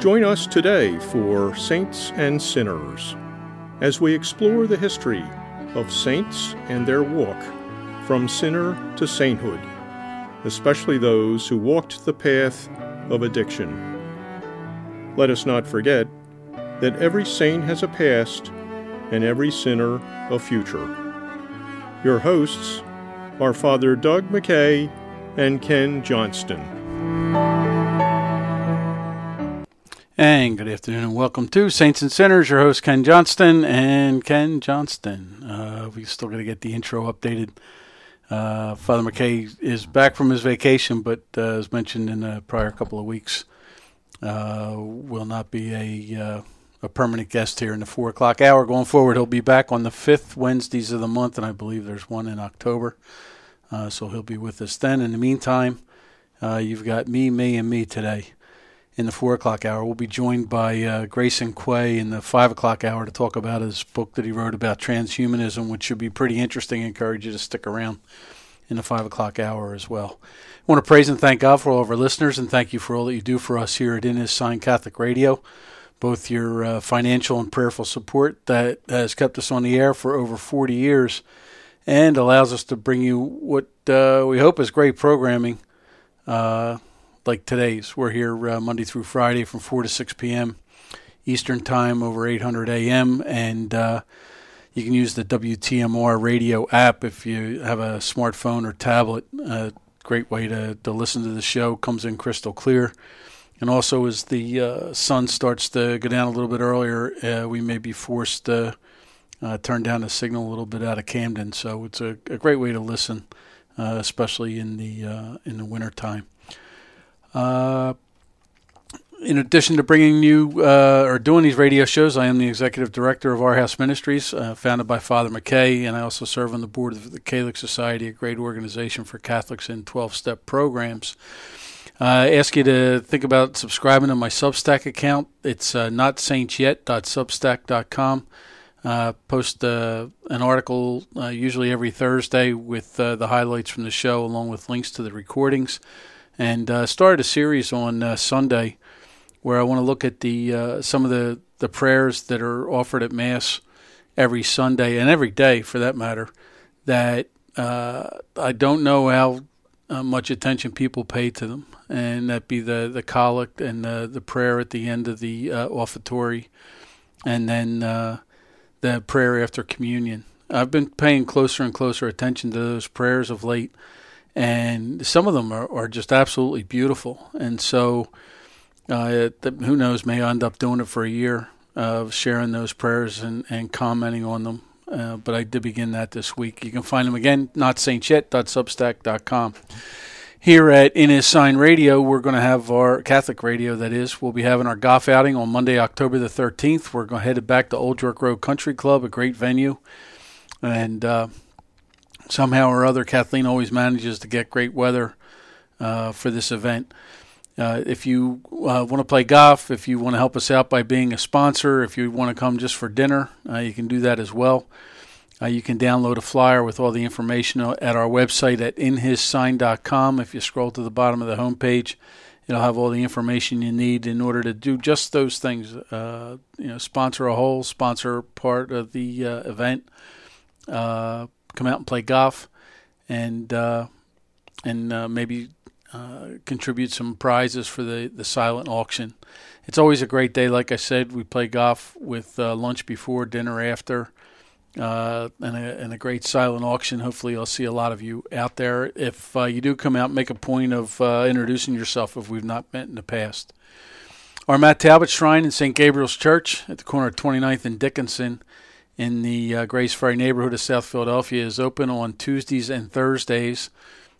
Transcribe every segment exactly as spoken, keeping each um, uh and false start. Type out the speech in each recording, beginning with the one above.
Join us today for Saints and Sinners as we explore the history of saints and their walk from sinner to sainthood, especially those who walked the path of addiction. Let us not forget that every saint has a past and every sinner a future. Your hosts are Father Doug McKay and Ken Johnston. And good afternoon and welcome to Saints and Sinners. Your host Ken Johnston and Ken Johnston. Uh, we still got to get the intro updated. Uh, Father McKay is back from his vacation, but uh, as mentioned in the prior couple of weeks, uh, will not be a uh, a permanent guest here in the four o'clock hour. Going forward, he'll be back on the fifth Wednesdays of the month, and I believe there's one in October. Uh, so he'll be with us then. In the meantime, uh, you've got me, me, and me today. In the four o'clock hour, we'll be joined by uh, Grayson Quay in the five o'clock hour to talk about his book that he wrote about transhumanism, which should be pretty interesting. I encourage you to stick around in the five o'clock hour as well. I want to praise and thank God for all of our listeners, and thank you for all that you do for us here at In His Sign Catholic Radio, both your uh, financial and prayerful support that has kept us on the air for over forty years and allows us to bring you what uh, we hope is great programming, uh, like today's. We're here uh, Monday through Friday from four to six p.m. Eastern Time over eight hundred A M, and uh, you can use the W T M R radio app if you have a smartphone or tablet. Uh, great way to, to listen to the show. Comes in crystal clear. And also as the uh, sun starts to go down a little bit earlier, uh, we may be forced to uh, turn down the signal a little bit out of Camden. So it's a, a great way to listen, uh, especially in the uh, in the winter time. Uh, in addition to bringing you uh, or doing these radio shows, I am the executive director of Our House Ministries, uh, founded by Father McKay, and I also serve on the board of the Catholic Society, a great organization for Catholics in twelve-step programs. Uh, I ask you to think about subscribing to my Substack account. It's uh, not saints yet dot substack dot com. Uh, post uh, an article uh, usually every Thursday with uh, the highlights from the show along with links to the recordings. And uh, started a series on uh, Sunday where I want to look at the uh, some of the, the prayers that are offered at Mass every Sunday and every day for that matter that uh, I don't know how uh, much attention people pay to them. And that be the, the collect and the, the prayer at the end of the uh, offertory, and then uh, the prayer after communion. I've been paying closer and closer attention to those prayers of late, and some of them are, are just absolutely beautiful. And so, uh, the, who knows, may I end up doing it for a year of sharing those prayers and, and commenting on them. Uh, but I did begin that this week. You can find them again, not saints yet dot substack dot com. Here at In His Sign Radio, we're going to have our Catholic radio, that is. We'll be having our golf outing on Monday, October the thirteenth. We're going to head back to Old York Road Country Club, a great venue. And uh, somehow or other, Kathleen always manages to get great weather uh, for this event. Uh, if you uh, want to play golf, if you want to help us out by being a sponsor, if you want to come just for dinner, uh, you can do that as well. Uh, you can download a flyer with all the information at our website at in his sign dot com. If you scroll to the bottom of the homepage, it'll have all the information you need in order to do just those things. Uh, you know, sponsor a hole, sponsor part of the uh, event, uh, come out and play golf, and uh, and uh, maybe uh, contribute some prizes for the, the silent auction. It's always a great day. Like I said, we play golf with uh, lunch before, dinner after. Uh, and, a, and a great silent auction. Hopefully I'll see a lot of you out there. If uh, you do come out, make a point of uh, introducing yourself if we've not met in the past. Our Matt Talbot Shrine in Saint Gabriel's Church at the corner of twenty-ninth and Dickinson in the uh, Grace Ferry neighborhood of South Philadelphia is open on Tuesdays and Thursdays,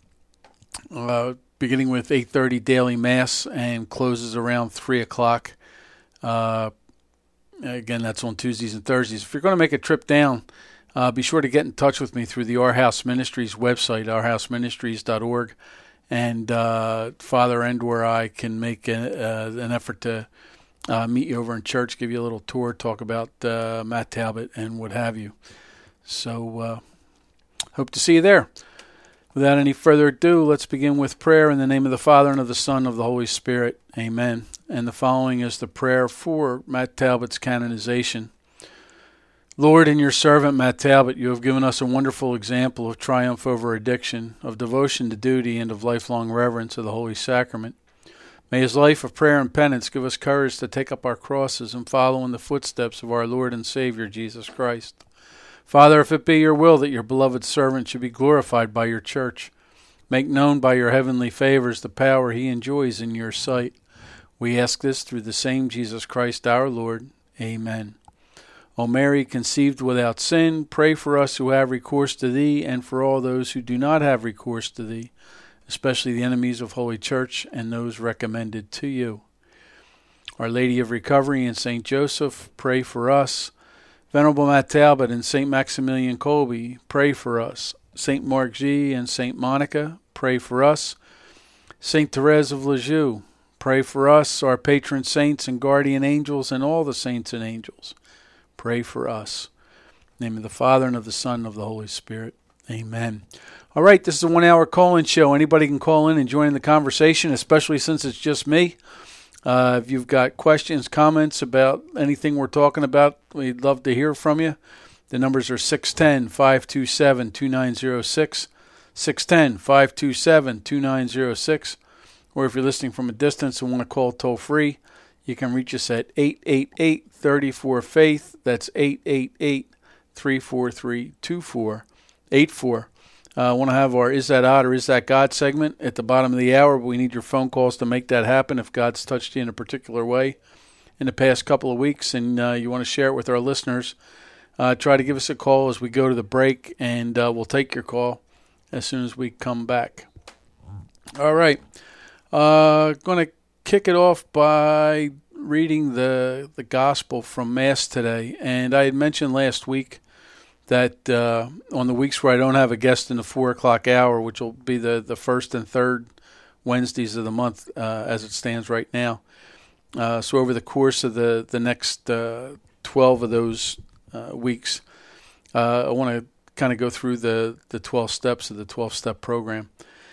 uh, beginning with eight thirty daily Mass and closes around three o'clock. Uh, Again, that's on Tuesdays and Thursdays. If you're going to make a trip down, uh, be sure to get in touch with me through the Our House Ministries website, our house ministries dot org, and uh, Father and or I can make a, uh, an effort to uh, meet you over in church, give you a little tour, talk about uh, Matt Talbot and what have you. So, uh, hope to see you there. Without any further ado, let's begin with prayer in the name of the Father, and of the Son, and of the Holy Spirit. Amen. And the following is the prayer for Matt Talbot's canonization. Lord, in your servant Matt Talbot, you have given us a wonderful example of triumph over addiction, of devotion to duty, and of lifelong reverence of the Holy Sacrament. May his life of prayer and penance give us courage to take up our crosses and follow in the footsteps of our Lord and Savior, Jesus Christ. Father, if it be your will that your beloved servant should be glorified by your church, make known by your heavenly favors the power he enjoys in your sight. We ask this through the same Jesus Christ our Lord. Amen. O Mary, conceived without sin, pray for us who have recourse to thee, and for all those who do not have recourse to thee, especially the enemies of Holy Church and those recommended to you. Our Lady of Recovery and Saint Joseph, pray for us. Venerable Matt Talbot and Saint Maximilian Kolbe, pray for us. Saint Mark G. and Saint Monica, pray for us. Saint Therese of Lisieux, pray for us. Our patron saints and guardian angels and all the saints and angels, pray for us. In the name of the Father, and of the Son, and of the Holy Spirit. Amen. All right, this is a one-hour call-in show. Anybody can call in and join in the conversation, especially since it's just me. Uh, if you've got questions, comments about anything we're talking about, we'd love to hear from you. The numbers are six one zero, five two seven, two nine zero six, six one zero, five two seven, two nine zero six, or if you're listening from a distance and want to call toll-free, you can reach us at eight eight eight, three four, FAITH. That's eight eight eight, three four three, two four eight four. I uh, want to have our Is That Odd or Is That God segment at the bottom of the hour, but we need your phone calls to make that happen if God's touched you in a particular way in the past couple of weeks and uh, you want to share it with our listeners. Uh, try to give us a call as we go to the break, and uh, we'll take your call as soon as we come back. All right. Uh, going to kick it off by reading the, the gospel from Mass today. And I had mentioned last week that uh, on the weeks where I don't have a guest in the four o'clock hour, which will be the, the first and third Wednesdays of the month uh, as it stands right now. Uh, so over the course of the, the next uh, twelve of those uh, weeks, uh, I want to kind of go through the, the twelve steps of the twelve-step program.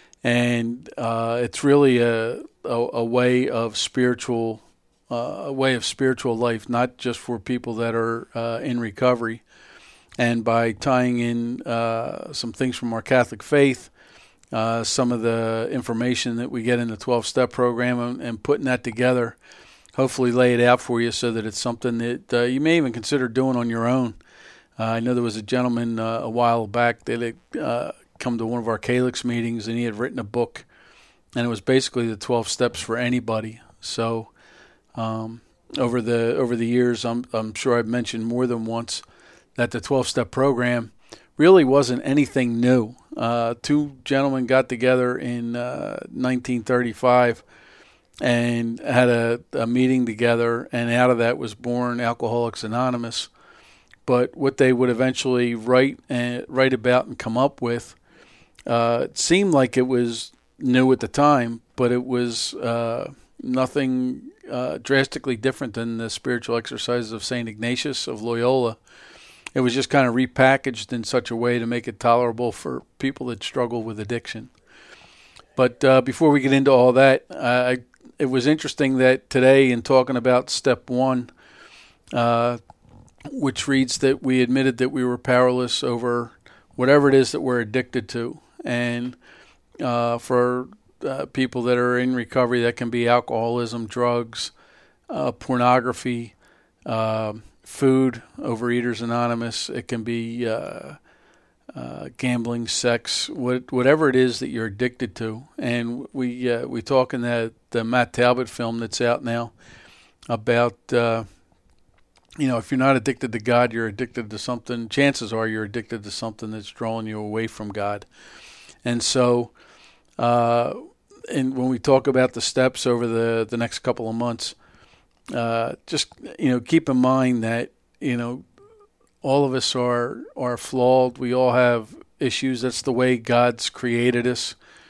And uh, it's really a, a, a way of spiritual uh, a way of spiritual life, not just for people that are uh, in recovery. And by tying in uh, some things from our Catholic faith, uh, some of the information that we get in the twelve-step program, and, and putting that together, hopefully lay it out for you so that it's something that uh, you may even consider doing on your own. Uh, I know there was a gentleman uh, a while back that had uh, come to one of our Calyx meetings, and he had written a book, and it was basically the twelve steps for anybody. So um, over the over the years, I'm I'm sure I've mentioned more than once that the twelve-step program really wasn't anything new. Uh, two gentlemen got together in uh, nineteen thirty-five and had a, a meeting together, and out of that was born Alcoholics Anonymous. But what they would eventually write and write about and come up with, uh, it seemed like it was new at the time, but it was uh, nothing uh, drastically different than the spiritual exercises of Saint Ignatius of Loyola. It was just kind of repackaged in such a way to make it tolerable for people that struggle with addiction. But uh, before we get into all that, uh, I, it was interesting that today, in talking about step one, uh, which reads that we admitted that we were powerless over whatever it is that we're addicted to. And uh, for uh, people that are in recovery, that can be alcoholism, drugs, uh, pornography, uh, food, Overeaters Anonymous. It can be uh, uh, gambling, sex, what, whatever it is that you're addicted to. And we uh, we talk in the, the Matt Talbot film that's out now about, uh, you know, if you're not addicted to God, you're addicted to something. Chances are you're addicted to something that's drawing you away from God. And so, uh, and when we talk about the steps over the, the next couple of months, Uh, just, you know, keep in mind that, you know, all of us are, are flawed. We all have issues. That's the way God's created us.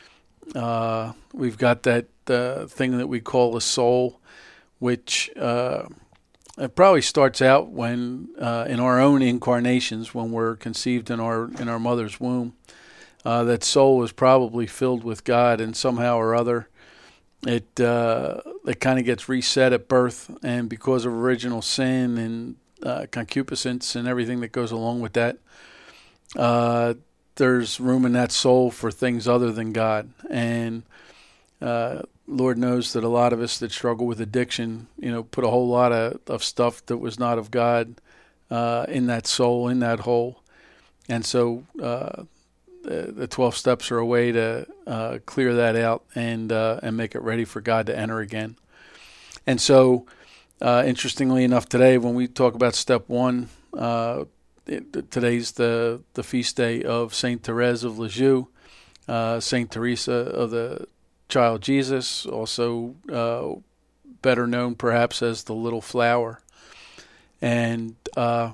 Uh, we've got that uh, thing that we call a soul, which uh, it probably starts out when uh, in our own incarnations, when we're conceived in our in our mother's womb. uh, that soul is probably filled with God, and somehow or other it uh, it kind of gets reset at birth, and because of original sin and uh, concupiscence and everything that goes along with that, uh, there's room in that soul for things other than God. And uh, Lord knows that a lot of us that struggle with addiction, you know, put a whole lot of, of stuff that was not of God uh, in that soul, in that hole. And so uh, the, the twelve steps are a way to uh, clear that out and uh, and make it ready for God to enter again. And so, uh, interestingly enough, today when we talk about step one, uh, it, today's the, the feast day of Saint Therese of Lisieux, uh, Saint Teresa of the Child Jesus, also uh, better known perhaps as the Little Flower. And uh,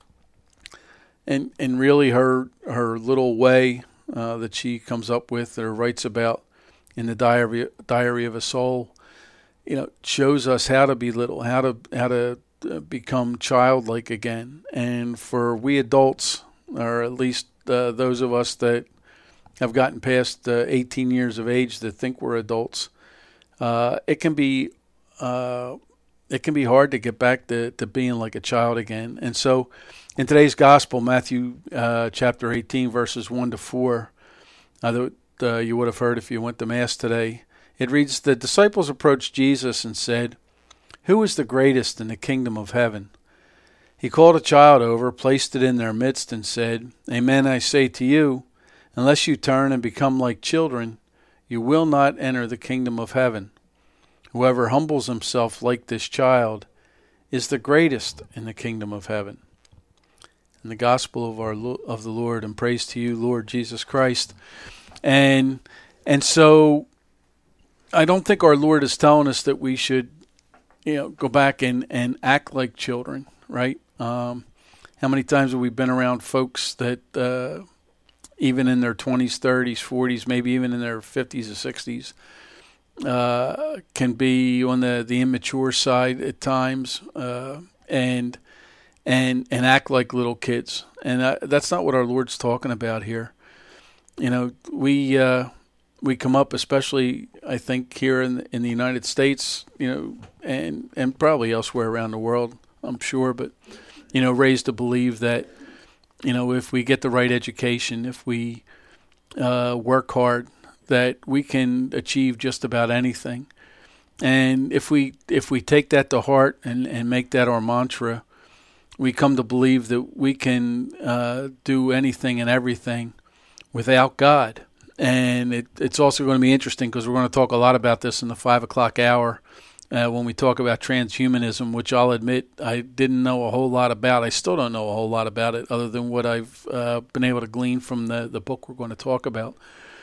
and and really her her little way uh, that she comes up with or writes about in the diary diary of a soul, you know, shows us how to be little, how to how to become childlike again. And for we adults, or at least uh, those of us that have gotten past uh, eighteen years of age that think we're adults, uh, it can be uh, it can be hard to get back to, to being like a child again. And so in today's gospel, Matthew uh, chapter eighteen, verses one to four, uh, that uh, you would have heard if you went to Mass today, it reads, "The disciples approached Jesus and said, 'Who is the greatest in the kingdom of heaven?' He called a child over, placed it in their midst, and said, 'Amen, I say to you, unless you turn and become like children, you will not enter the kingdom of heaven. Whoever humbles himself like this child is the greatest in the kingdom of heaven.'" In the gospel of our of the Lord, and praise to you, Lord Jesus Christ. And and so I don't think our Lord is telling us that we should, you know, go back and, and act like children, right? Um, how many times have we been around folks that uh, even in their twenties, thirties, forties, maybe even in their fifties or sixties, uh, can be on the, the immature side at times, uh, and and and act like little kids. And uh, that's not what our Lord's talking about here. You know, we uh, we come up, especially I think here in the, in the United States, you know, and and probably elsewhere around the world, I'm sure, but you know, raised to believe that, you know, if we get the right education, if we uh, work hard, that we can achieve just about anything. And if we if we take that to heart and, and make that our mantra, we come to believe that we can uh, do anything and everything without God. And it, it's also going to be interesting because we're going to talk a lot about this in the five o'clock hour uh, when we talk about transhumanism, which I'll admit I didn't know a whole lot about. I still don't know a whole lot about it other than what I've uh, been able to glean from the, the book we're going to talk about.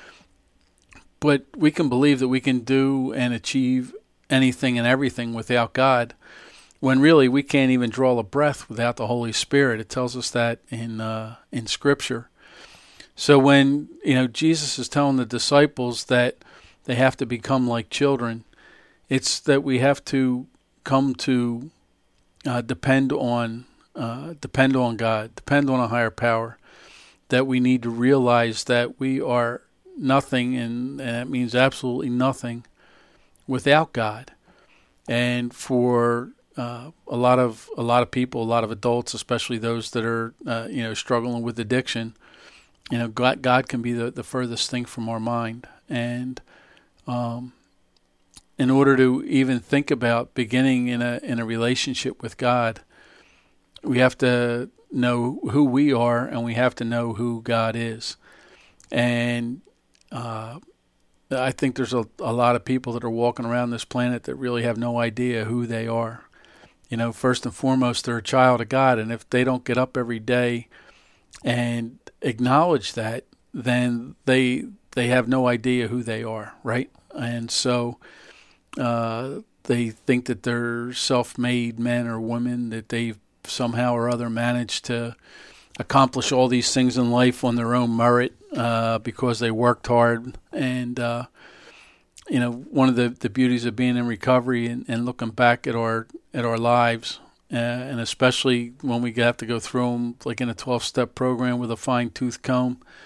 But we can believe that we can do and achieve anything and everything without God, when really we can't even draw a breath without the Holy Spirit. It tells us that in uh, in Scripture. So when, you know, Jesus is telling the disciples that they have to become like children, it's that we have to come to uh, depend on uh, depend on God, depend on a higher power. That we need to realize that we are nothing, and, and that means absolutely nothing, without God. And for uh, a lot of a lot of people, a lot of adults, especially those that are uh, you know struggling with addiction, you know, God, God can be the, the furthest thing from our mind. And um, in order to even think about beginning in a in a relationship with God, we have to know who we are, and we have to know who God is. And uh, I think there's a, a lot of people that are walking around this planet that really have no idea who they are. You know, first and foremost, they're a child of God, and if they don't get up every day and acknowledge that, then they they have no idea who they are, right? And so uh, they think that they're self-made men or women, that they've somehow or other managed to accomplish all these things in life on their own merit uh, because they worked hard. And uh, you know, one of the, the beauties of being in recovery and, and looking back at our at our lives, uh, and especially when we have to go through them, like in a twelve-step program with a fine-tooth comb,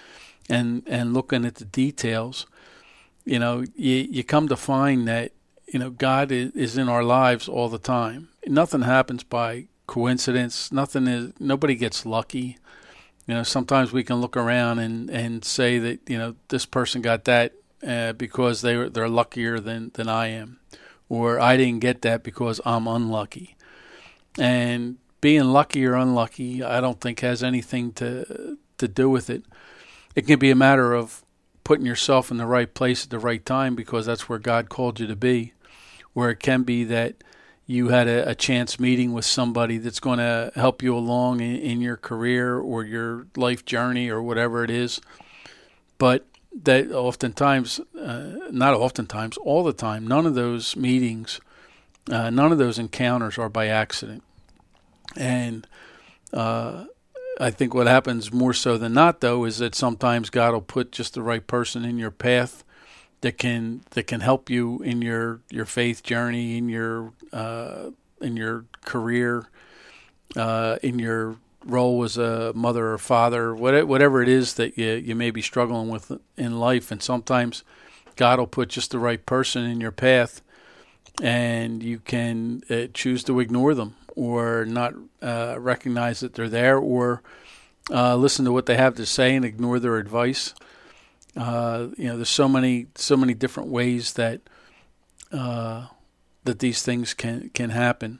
and, and looking at the details, you know, you, you come to find that, you know, God is, is in our lives all the time. Nothing happens by coincidence. Nothing is, nobody gets lucky. You know, sometimes we can look around and, and say that, you know, this person got that uh, because they were, they're luckier than, than I am. Or I didn't get that because I'm unlucky. And being lucky or unlucky, I don't think has anything to to do with it. It can be a matter of putting yourself in the right place at the right time because that's where God called you to be. Or it can be that you had a, a chance meeting with somebody that's going to help you along in, in your career or your life journey or whatever it is. But that oftentimes, uh, not oftentimes, all the time, none of those meetings, uh, none of those encounters are by accident. And uh, I think what happens more so than not, though, is that sometimes God will put just the right person in your path that can that can help you in your, your faith journey, in your uh, in your career, uh, in your role as a mother or father, whatever it is that you, you may be struggling with in life. And sometimes God will put just the right person in your path, and you can uh, choose to ignore them or not uh, recognize that they're there, or uh, listen to what they have to say and ignore their advice. Uh, you know, there's so many so many different ways that uh, that these things can can happen.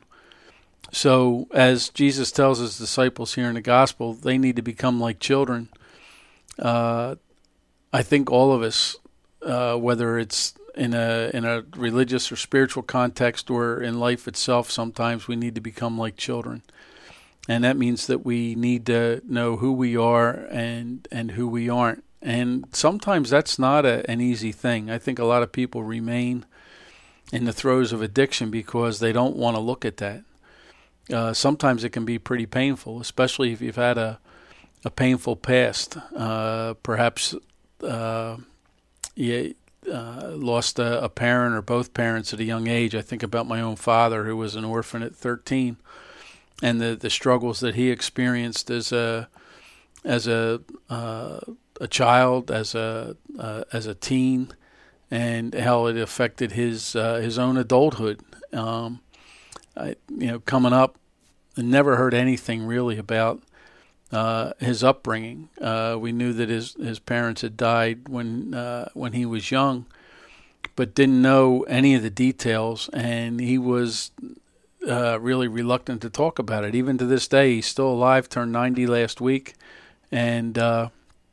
So as Jesus tells his disciples here in the gospel, they need to become like children. Uh, I think all of us, uh, whether it's in a in a religious or spiritual context or in life itself, sometimes we need to become like children. And that means that we need to know who we are and, and who we aren't. And sometimes that's not a, an easy thing. I think a lot of people remain in the throes of addiction because they don't want to look at that. Uh, sometimes it can be pretty painful, especially if you've had a a painful past. Uh, perhaps uh, you uh, lost a, a parent or both parents at a young age. I think about my own father, who was an orphan at thirteen, and the, the struggles that he experienced as a as a uh, a child, as a uh, as a teen, and how it affected his uh, his own adulthood. Um, I, you know, coming up, I never heard anything really about uh, his upbringing. Uh, we knew that his, his parents had died when uh, when he was young, but didn't know any of the details, and he was uh, really reluctant to talk about it. Even to this day, he's still alive, turned ninety last week, and uh,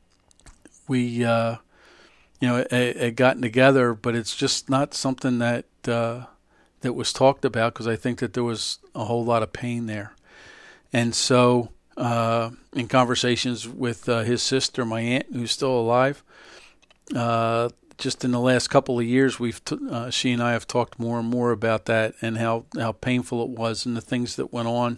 we, uh, you know, had gotten together, but it's just not something that uh, that was talked about, because I think that there was a whole lot of pain there. And so uh, in conversations with uh, his sister, my aunt, who's still alive, uh, just in the last couple of years, we've t- uh, she and I have talked more and more about that and how, how painful it was and the things that went on.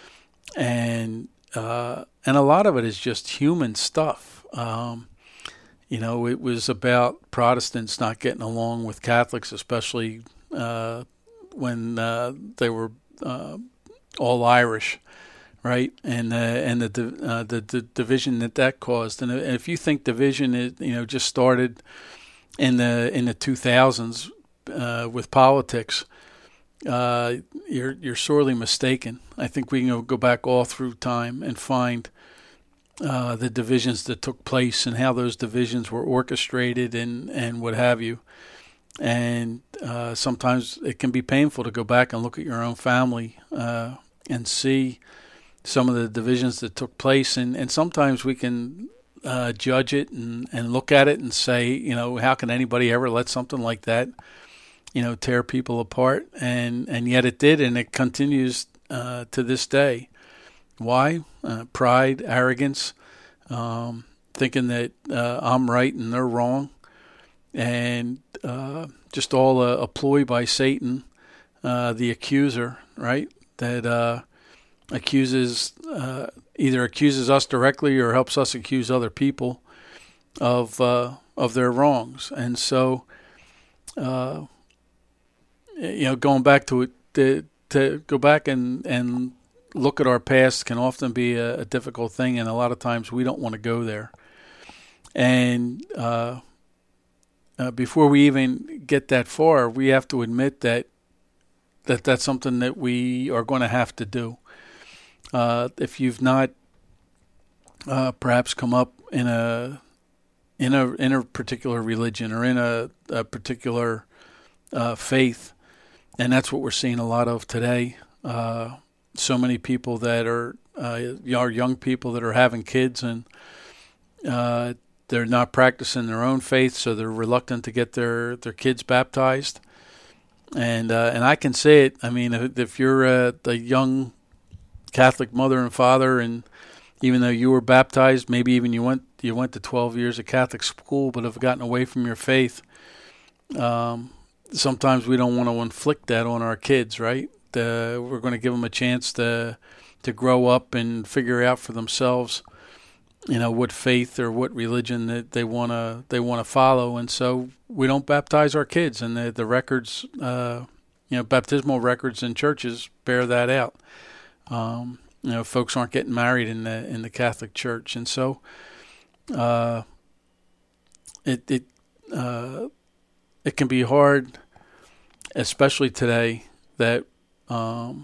And uh, and a lot of it is just human stuff. Um, you know, it was about Protestants not getting along with Catholics, especially uh, when uh, they were uh, all Irish, right? And uh, and the, uh, the the division that that caused. And if you think division, is, you know, just started in the in the two thousands uh, with politics, uh, you're you're sorely mistaken. I think we can go back all through time and find uh, the divisions that took place and how those divisions were orchestrated and, and what have you. And uh, sometimes it can be painful to go back and look at your own family uh, and see some of the divisions that took place. And, and sometimes we can uh, judge it and, and look at it and say, you know, how can anybody ever let something like that, you know, tear people apart? And, and yet it did, and it continues uh, to this day. Why? Uh, pride, arrogance, um, thinking that uh, I'm right and they're wrong. And uh, just all a, a ploy by Satan, uh, the accuser, right? That uh, accuses, uh, either accuses us directly or helps us accuse other people of uh, of their wrongs. And so, uh, you know, going back to it, to, to go back and, and look at our past can often be a, a difficult thing, and a lot of times we don't want to go there. And uh, uh, before we even get that far, we have to admit that that that's something that we are going to have to do. Uh, if you've not uh, perhaps come up in a in a in a particular religion or in a, a particular uh, faith, and that's what we're seeing a lot of today. Uh, so many people that are uh, are young people that are having kids, and uh, they're not practicing their own faith, so they're reluctant to get their, their kids baptized. And uh, and I can say it. I mean, if, if you're a, a young Catholic mother and father, and even though you were baptized, maybe even you went you went to twelve years of Catholic school, but have gotten away from your faith, um, sometimes we don't want to inflict that on our kids, right? Uh, we're going to give them a chance to to grow up and figure out for themselves, you know, what faith or what religion that they want to they want to follow. And so we don't baptize our kids, and the the records, uh, you know, baptismal records in churches bear that out. Um, you know, folks aren't getting married in the in the Catholic Church, and so uh, it it uh, it can be hard, especially today, that um,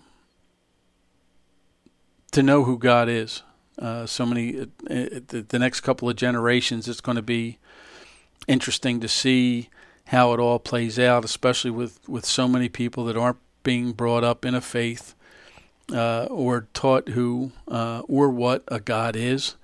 to know who God is. Uh, so many, uh, the, the next couple of generations, it's going to be interesting to see how it all plays out, especially with, with so many people that aren't being brought up in a faith uh, or taught who uh, or what a God is,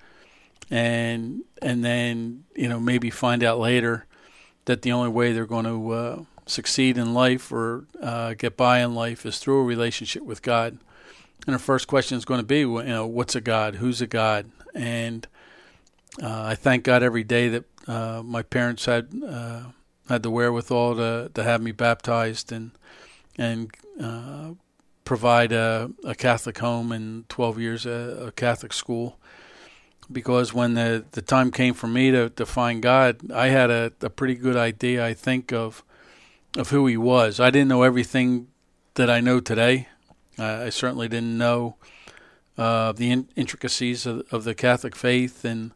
and and then you know maybe find out later that the only way they're going to uh, succeed in life or uh, get by in life is through a relationship with God. And our first question is going to be, you know, what's a God? Who's a God? And uh, I thank God every day that uh, my parents had uh, had the wherewithal to, to have me baptized and and uh, provide a, a Catholic home and twelve years a, a Catholic school. Because when the, the time came for me to, to find God, I had a, a pretty good idea, I think, of of who He was. I didn't know everything that I know today. Uh, I certainly didn't know uh, the in- intricacies of, of the Catholic faith and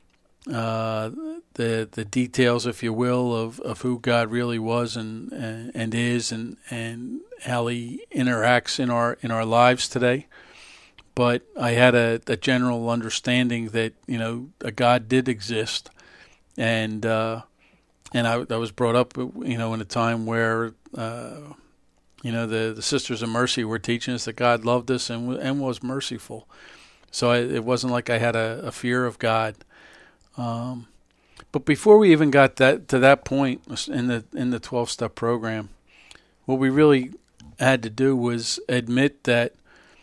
uh, the the details, if you will, of, of who God really was and and, and is, and, and how He interacts in our in our lives today. But I had a, a general understanding that you know a God did exist, and uh, and I, I was brought up you know in a time where. Uh, You know, the, the Sisters of Mercy were teaching us that God loved us and and was merciful. So I, it wasn't like I had a, a fear of God. Um, but before we even got that to that point in the in the twelve-step program, what we really had to do was admit that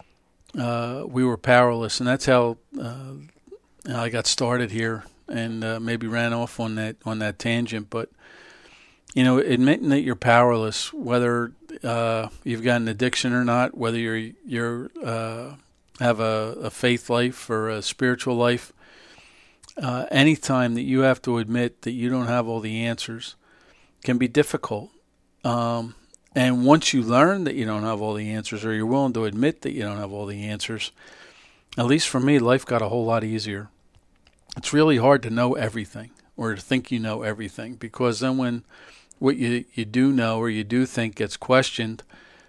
uh, we were powerless, and that's how uh, I got started here, and uh, maybe ran off on that on that tangent. But you know, admitting that you're powerless, whether uh, you've got an addiction or not, whether you're you're uh, have a, a faith life or a spiritual life, uh, any time that you have to admit that you don't have all the answers can be difficult. Um, and once you learn that you don't have all the answers, or you're willing to admit that you don't have all the answers, at least for me, life got a whole lot easier. It's really hard to know everything or to think you know everything, because then when what you, you do know or you do think gets questioned,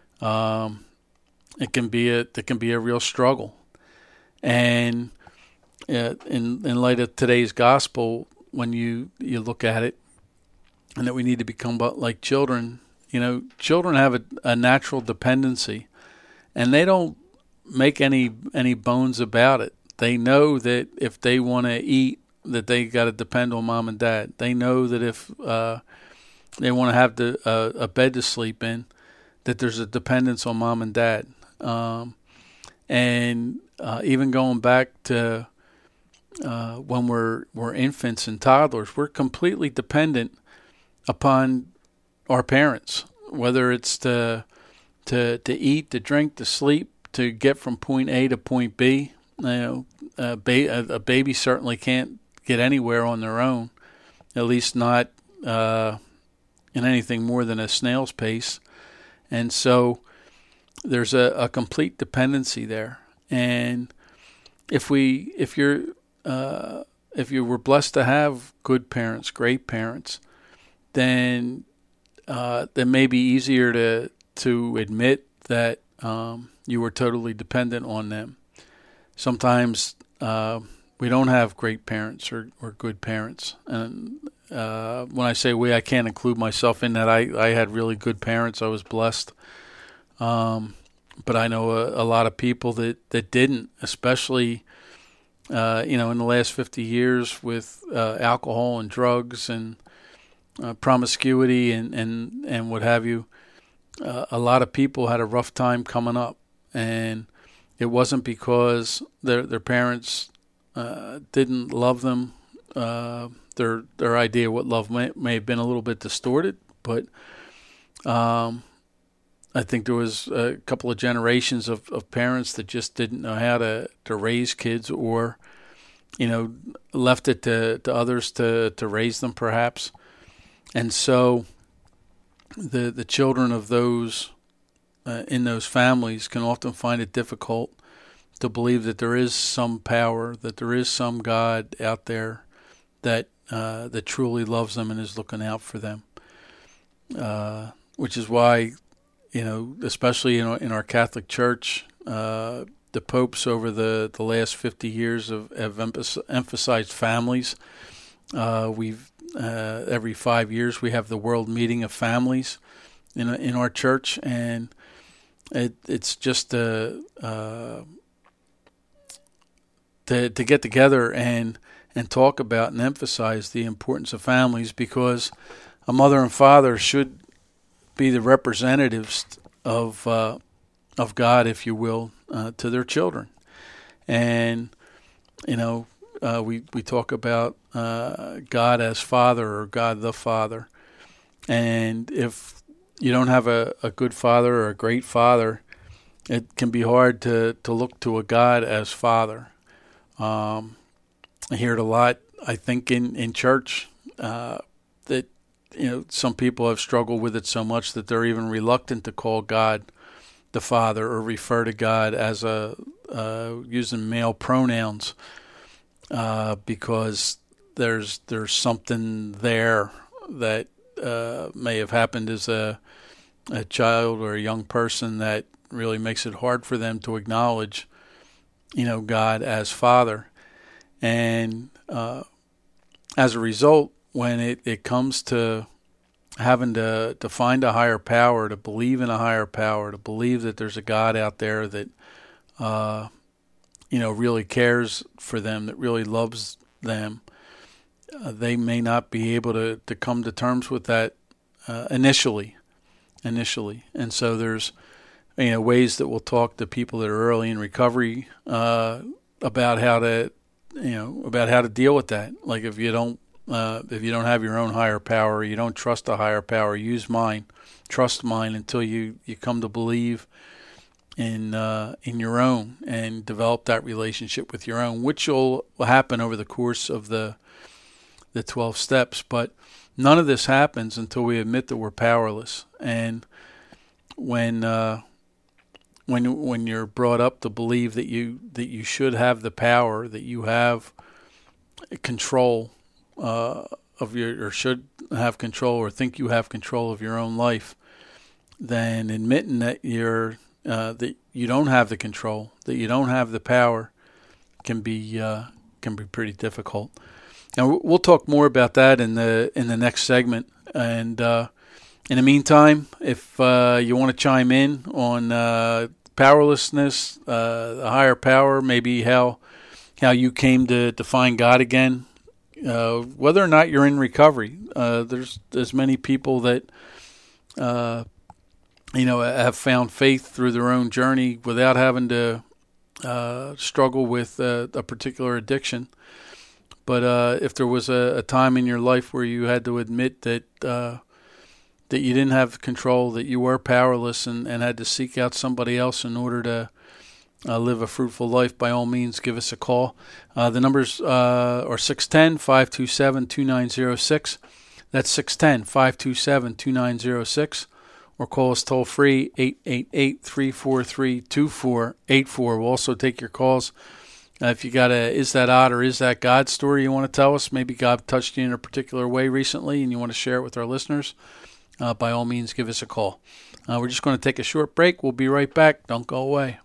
um, it can be a it can be a real struggle. And uh, in in light of today's gospel, when you, you look at it, and that we need to become like children, you know, children have a, a natural dependency, and they don't make any any bones about it. They know that if they want to eat, that they got to depend on mom and dad. They know that if uh, they want to have the, uh, a bed to sleep in, that there's a dependence on mom and dad. Um, and uh, even going back to uh, when we're we're infants and toddlers, we're completely dependent upon our parents, whether it's to to to eat, to drink, to sleep, to get from point A to point B. You know, a, ba- a baby certainly can't get anywhere on their own, at least not uh, in anything more than a snail's pace. And so there's a, a complete dependency there. And if we, if you're uh, if you were blessed to have good parents, great parents, then uh, it may be easier to to admit that um, you were totally dependent on them. Sometimes uh, we don't have great parents or, or good parents, and uh, when I say we, I can't include myself in that. I, I had really good parents. I was blessed. Um, but I know a, a lot of people that, that didn't, especially, uh, you know, in the last fifty years with uh, alcohol and drugs and uh, promiscuity and, and, and what have you. Uh, a lot of people had a rough time coming up, and it wasn't because their their parents uh, didn't love them. Uh, their their idea of what love may, may have been a little bit distorted, but um, I think there was a couple of generations of, of parents that just didn't know how to, to raise kids, or, you know, left it to, to others to, to raise them perhaps. And so the the children of those uh, in those families can often find it difficult to believe that there is some power, that there is some God out there that uh, that truly loves them and is looking out for them. Uh, which is why, you know, especially in our, in our Catholic Church, uh, the popes over the, the last fifty years have, have emphasized families. Uh, we've uh, every five years we have the World Meeting of Families in in our church, and it it's just a, uh, to to get together and and talk about and emphasize the importance of families, because a mother and father should be the representatives of uh, of God, if you will, uh, to their children. And you know, uh, we we talk about uh, God as Father, or God the Father. And if you don't have a, a good father or a great father, it can be hard to, to look to a God as Father. Um, I hear it a lot, I think, in in church, uh, that you know, some people have struggled with it so much that they're even reluctant to call God the Father or refer to God as a uh, using male pronouns, uh, because there's there's something there that uh, may have happened as a a child or a young person that really makes it hard for them to acknowledge, you know, God as Father. And uh, as a result, when it, it comes to having to, to find a higher power, to believe in a higher power, to believe that there's a God out there that, uh, you know, really cares for them, that really loves them, uh, they may not be able to, to come to terms with that uh, initially. Initially. And so there's, you know, ways that we'll talk to people that are early in recovery uh, about how to, you know, about how to deal with that. Like if you don't, uh, if you don't have your own higher power, you don't trust a higher power, use mine, trust mine until you, you come to believe in uh, in your own and develop that relationship with your own, which will, will happen over the course of the the twelve steps. But none of this happens until we admit that we're powerless. And when uh, when when you're brought up to believe that you that you should have the power, that you have control uh, of your, or should have control, or think you have control of your own life, then admitting that you're uh, that you don't have the control, that you don't have the power, can be uh, can be pretty difficult. And we'll talk more about that in the in the next segment. And uh, in the meantime, if uh, you want to chime in on uh, powerlessness, uh, the higher power, maybe how how you came to, to find God again, uh, whether or not you're in recovery, uh, there's there's many people that uh, you know have found faith through their own journey without having to uh, struggle with uh, a particular addiction. But uh, if there was a, a time in your life where you had to admit that uh, that you didn't have control, that you were powerless, and, and had to seek out somebody else in order to uh, live a fruitful life, by all means, give us a call. Uh, the numbers uh, are six one zero, five two seven, two nine zero six. That's six one zero, five two seven, two nine zero six. Or call us toll-free, eight eight eight, three four three, two four eight four. We'll also take your calls Uh, if you got a Is That Odd or Is That God story you want to tell us, maybe God touched you in a particular way recently and you want to share it with our listeners, uh, by all means, give us a call. Uh, we're just going to take a short break. We'll be right back. Don't go away.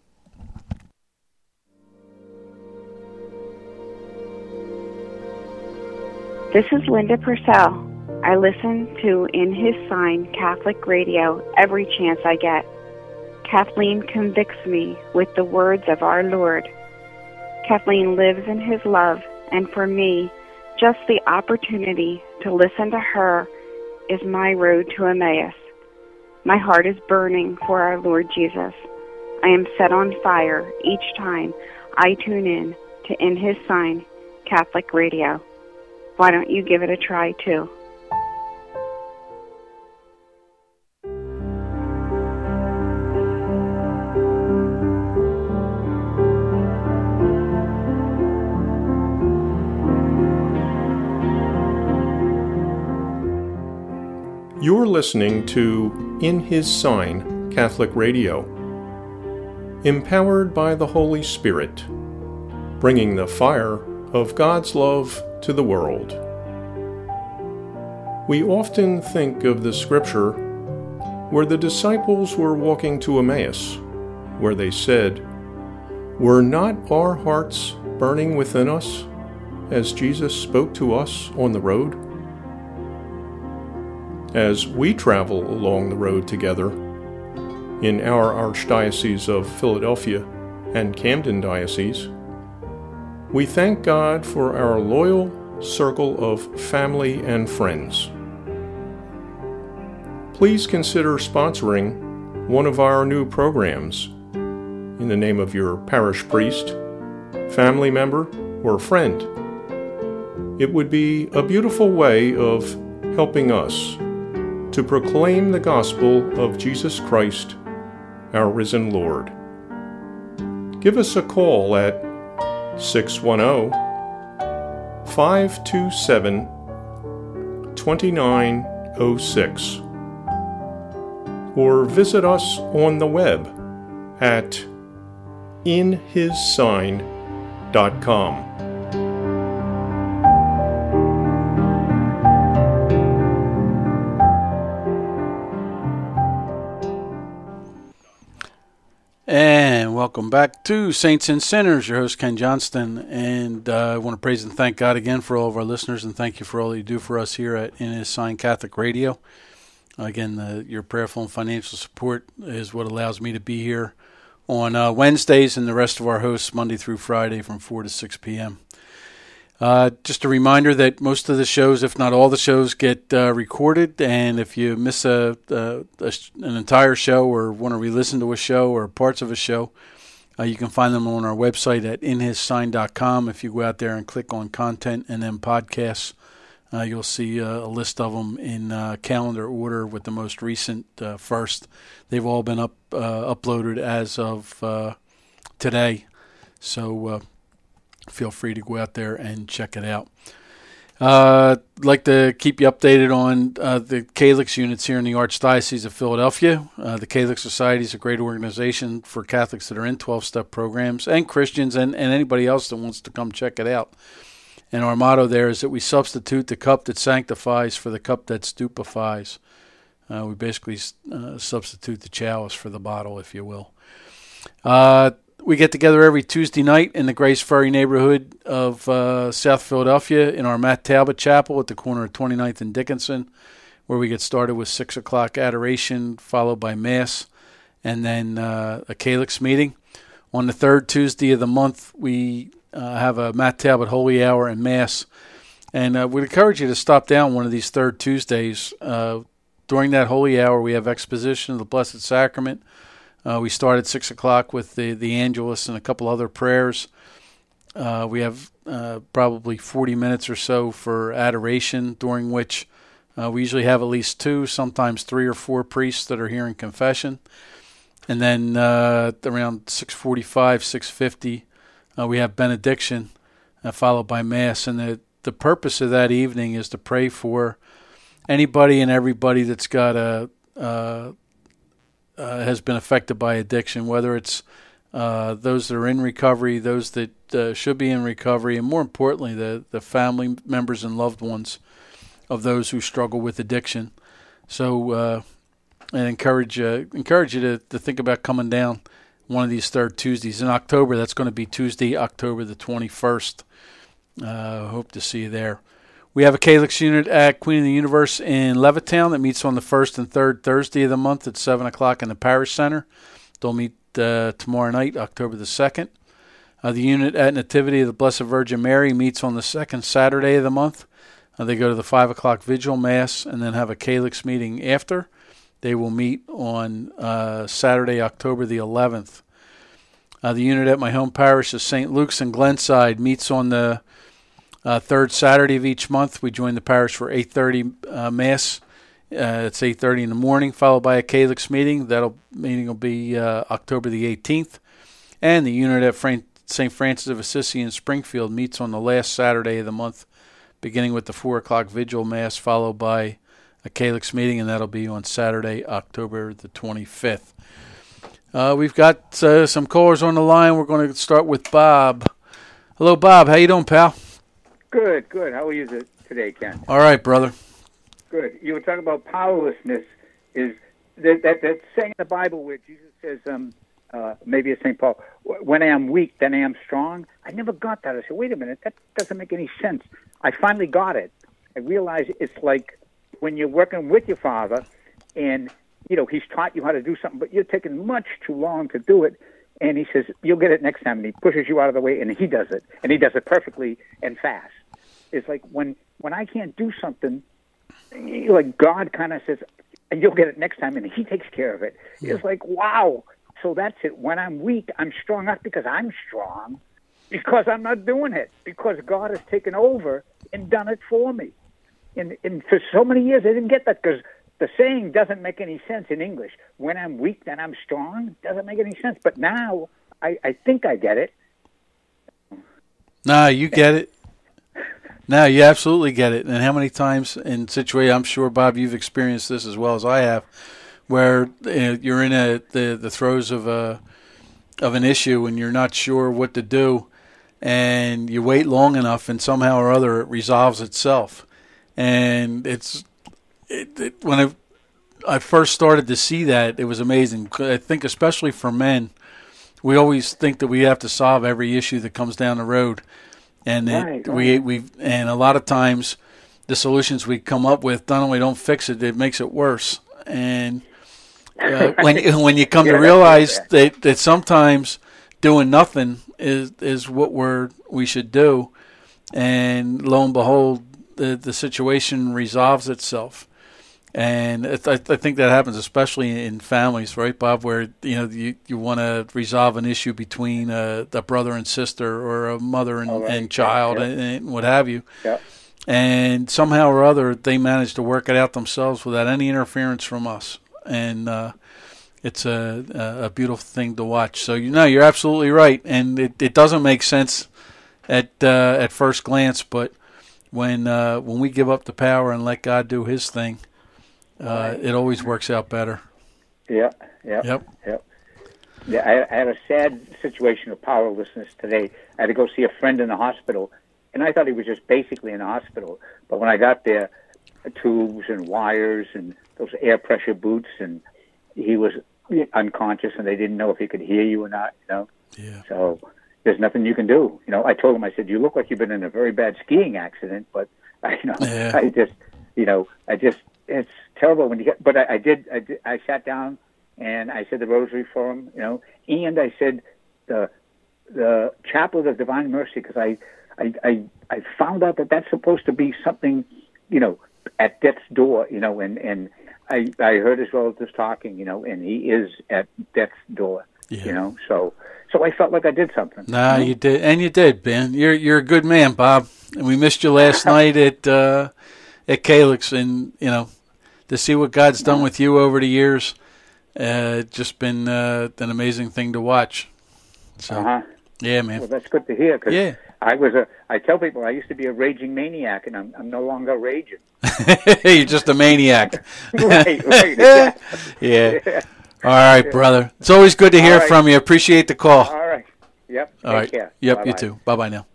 This is Linda Purcell. I listen to In His Sign Catholic Radio every chance I get. Kathleen convicts me with the words of our Lord. Kathleen lives in His love, and for me, just the opportunity to listen to her is my road to Emmaus. My heart is burning for our Lord Jesus. I am set on fire each time I tune in to In His Sign Catholic Radio. Why don't you give it a try, too? You're listening to In His Sign Catholic Radio, empowered by the Holy Spirit, bringing the fire of God's love to the world. We often think of the scripture where the disciples were walking to Emmaus, where they said, "Were not our hearts burning within us as Jesus spoke to us on the road?" As we travel along the road together in our Archdiocese of Philadelphia and Camden Diocese, we thank God for our loyal circle of family and friends. Please consider sponsoring one of our new programs in the name of your parish priest, family member, or friend. It would be a beautiful way of helping us to proclaim the gospel of Jesus Christ, our risen Lord. Give us a call at six one zero, five two seven, two nine zero six or visit us on the web at in his sign dot com. And welcome back to Saints and Sinners. Your host, Ken Johnston. And uh, I want to praise and thank God again for all of our listeners, and thank you for all that you do for us here at In His Sign Catholic Radio. Again, the, your prayerful and financial support is what allows me to be here on uh, Wednesdays, and the rest of our hosts Monday through Friday from four to six p.m. Uh, just a reminder that most of the shows, if not all the shows, get uh, recorded, and if you miss a, a, a an entire show or want to re-listen to a show or parts of a show, uh, you can find them on our website at in his sign dot com. If you go out there and click on content and then podcasts, uh, you'll see uh, a list of them in uh, calendar order with the most recent uh, first. They've all been up uh, uploaded as of uh, today, so uh, feel free to go out there and check it out. Uh, I'd like to keep you updated on uh, the Calyx units here in the Archdiocese of Philadelphia. Uh, the Calyx Society is a great organization for Catholics that are in twelve-step programs, and Christians, and, and anybody else that wants to come check it out. And our motto there is that we substitute the cup that sanctifies for the cup that stupefies. Uh, we basically uh, substitute the chalice for the bottle, if you will. Uh, We get together every Tuesday night in the Grace Ferry neighborhood of uh, South Philadelphia in our Matt Talbot Chapel at the corner of twenty-ninth and Dickinson, where we get started with six o'clock adoration, followed by Mass, and then uh, a Calyx meeting. On the third Tuesday of the month, we uh, have a Matt Talbot Holy Hour and Mass. And uh, we'd encourage you to stop down one of these third Tuesdays. Uh, during that Holy Hour, we have exposition of the Blessed Sacrament. Uh, we start at six o'clock with the, the Angelus and a couple other prayers. Uh, we have uh, probably forty minutes or so for adoration, during which uh, we usually have at least two, sometimes three or four priests that are hearing confession. And then uh, around six forty-five, six fifty, uh, we have benediction, uh, followed by Mass. And the, the purpose of that evening is to pray for anybody and everybody that's got a... a Uh, has been affected by addiction, whether it's uh, those that are in recovery, those that uh, should be in recovery, and more importantly, the, the family members and loved ones of those who struggle with addiction. So uh, I encourage, uh, encourage you to, to think about coming down one of these third Tuesdays. In October, that's going to be Tuesday, October the twenty-first. Uh, hope to see you there. We have a Calyx unit at Queen of the Universe in Levittown that meets on the first and third Thursday of the month at seven o'clock in the Parish Center. They'll meet uh, tomorrow night, October the second. Uh, the unit at Nativity of the Blessed Virgin Mary meets on the second Saturday of the month. Uh, they go to the five o'clock Vigil Mass and then have a Calyx meeting after. They will meet on uh, Saturday, October the eleventh. Uh, the unit at my home parish of Saint Luke's in Glenside meets on the Uh, third Saturday of each month. We join the parish for eight thirty uh, Mass. Uh, it's eight thirty in the morning, followed by a Calyx meeting. That meeting will be uh, October the eighteenth. And the unit at Fran- Saint Francis of Assisi in Springfield meets on the last Saturday of the month, beginning with the four o'clock Vigil Mass, followed by a Calyx meeting, and that'll be on Saturday, October the twenty-fifth. Uh, we've got uh, some callers on the line. We're going to start with Bob. Hello, Bob. How you doing, pal? Good, good. How are you today, Ken? All right, brother. Good. You were talking about powerlessness. Is that that, that saying in the Bible where Jesus says, um, uh, maybe it's Saint Paul, when I am weak, then I am strong? I never got that. I said, wait a minute, that doesn't make any sense. I finally got it. I realized it's like when you're working with your father and, you know, he's taught you how to do something, but you're taking much too long to do it. And he says, you'll get it next time. And he pushes you out of the way, and he does it. And he does it perfectly and fast. It's like when, when I can't do something, like God kind of says, and you'll get it next time, and he takes care of it. Yeah. It's like, wow. So that's it. When I'm weak, I'm strong, not because I'm strong, because I'm not doing it, because God has taken over and done it for me. And, and for so many years, I didn't get that because the saying doesn't make any sense in English. When I'm weak, then I'm strong. Doesn't make any sense. But now I, I think I get it. Nah, you get it. No, you absolutely get it. And how many times in situations, I'm sure, Bob, you've experienced this as well as I have, where you know, you're in a, the, the throes of a of an issue and you're not sure what to do, and you wait long enough and somehow or other it resolves itself. And it's it, it, when I, I first started to see that, it was amazing. I think especially for men, we always think that we have to solve every issue that comes down the road. And it, right, we right. we and a lot of times the solutions we come up with not only don't fix it, it makes it worse. And uh, when when you come yeah, to realize that, that sometimes doing nothing is is what we're we should do, and lo and behold, the the situation resolves itself. And it, I, I think that happens especially in families, right, Bob, where you know you, you want to resolve an issue between a, a brother and sister or a mother and, right. and child yeah. and, and what have you. Yeah. And somehow or other, they manage to work it out themselves without any interference from us. And uh, it's a, a beautiful thing to watch. So, you know, you're absolutely right. And it, it doesn't make sense at uh, at first glance, but when uh, when we give up the power and let God do his thing, Uh, it always works out better. Yeah, yeah, yep, yep. Yeah, I, I had a sad situation of powerlessness today. I had to go see a friend in the hospital, and I thought he was just basically in the hospital. But when I got there, tubes and wires and those air pressure boots, and he was unconscious, and they didn't know if he could hear you or not. You know. Yeah. So there's nothing you can do. You know, I told him, I said, "You look like you've been in a very bad skiing accident," but I, you know, yeah. I just, you know, I just. It's terrible when you get, but I, I did, I did, I sat down and I said the rosary for him, you know, and I said the, the Chaplet of Divine Mercy, because I, I, I, I found out that that's supposed to be something, you know, at death's door, you know, and, and I, I heard his relatives talking, you know, and he is at death's door, yeah. you know, so, so I felt like I did something. Nah, you know? you did, and you did, Ben. You're, you're a good man, Bob. And we missed you last night at, uh, at Calyx, and, you know, to see what God's done with you over the years, uh, just been uh, an amazing thing to watch. So, uh-huh. yeah, man. Well, that's good to hear. Cause yeah. I was a. I tell people I used to be a raging maniac, and I'm I'm no longer raging. You're just a maniac. right, right. Yeah. yeah. All right, yeah. brother. It's always good to hear right. from you. Appreciate the call. All right. Yep. All Take right. Care. Yep, Bye-bye. you too. Bye-bye now.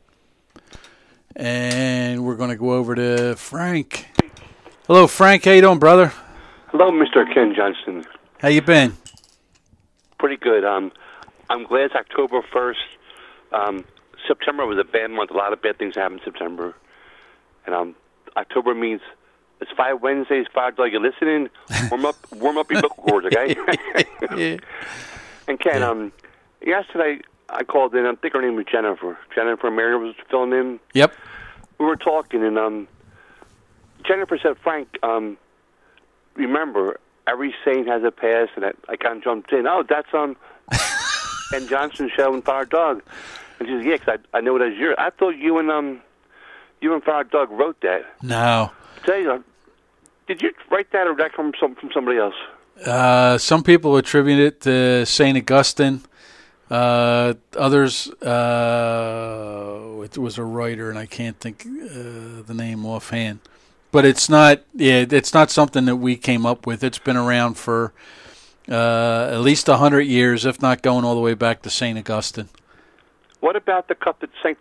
And we're going to go over to Frank. Hello, Frank. How you doing, brother? Hello, Mister Ken Johnston. How you been? Pretty good. Um, I'm glad it's October first. Um, September was a bad month. A lot of bad things happened in September. And um, October means it's five Wednesdays, five dollars. You're listening. Warm up, warm up your vocal cords, okay? yeah. And Ken, yeah. um, yesterday I called in. I think her name was Jennifer. Jennifer Mary was filling in. Yep. We were talking, and um, Jennifer said, Frank, um, remember, every saint has a past, and I, I kind of jumped in. Oh, that's um, Ken Johnston show and Father Doug. And she said, yeah, because I, I know it as yours. I thought you and um, you and Father Doug wrote that. No. Tell you, did you write that, or did that come from, some, from somebody else? Uh, some people attribute it to Saint Augustine. Uh, others, uh, it was a writer, and I can't think uh, the name offhand. But it's not, yeah, it's not something that we came up with. It's been around for uh, at least a hundred years, if not going all the way back to Saint Augustine. What about the cup that sanct?